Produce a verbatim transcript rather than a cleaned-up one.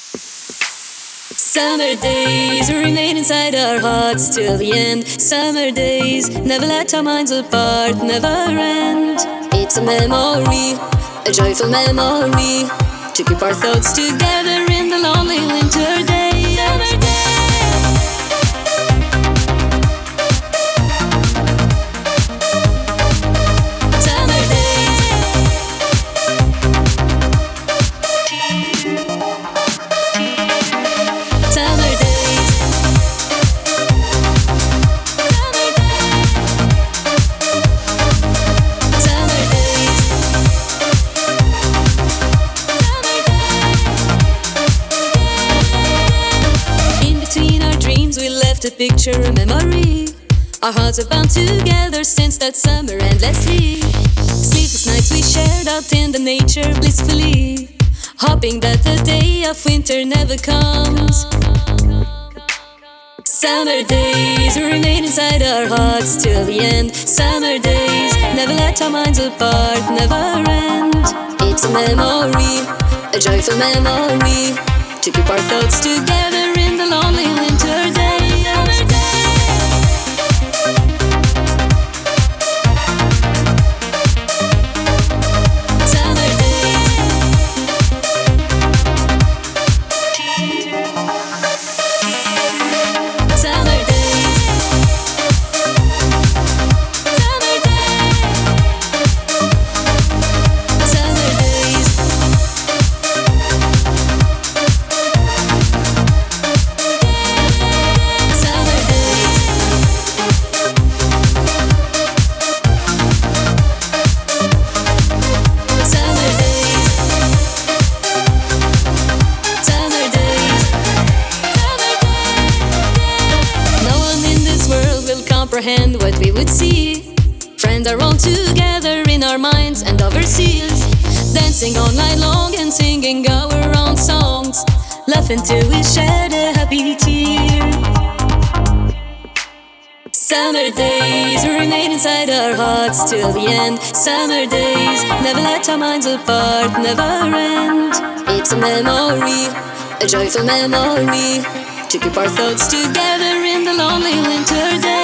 Summer days remain inside our hearts till the end. Summer days never let our minds apart, never end. It's a memory, a joyful memory, to keep our thoughts together in the lonely winter days. Summer days. A picture, a memory. Our hearts are bound together since that summer endlessly. Sleepless nights we shared out in the nature blissfully, hoping that the day of winter never comes. Summer days remain inside our hearts till the end. Summer days never let our minds apart, never end. It's a memory, a joyful memory, to keep our thoughts together in the lonely winter days. Comprehend what we would see. Friends are all together in our minds and overseas, dancing all night long and singing our own songs, laughing till we shed a happy tear. Summer days remain inside our hearts till the end. Summer days never let our minds apart, never end. It's a memory, a joyful memory, to keep our thoughts together in the lonely winter days.